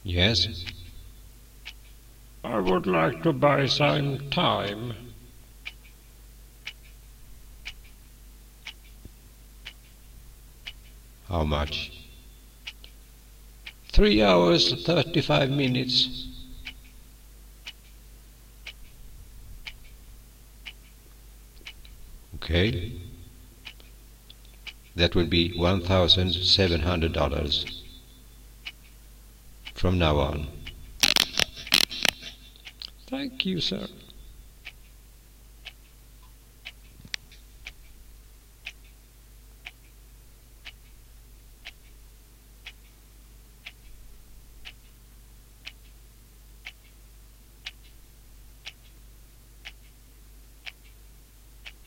Yes? I would like to buy some time. How much? 3 hours 35 minutes. Okay. That would be $1,700 from now on. Thank you, sir.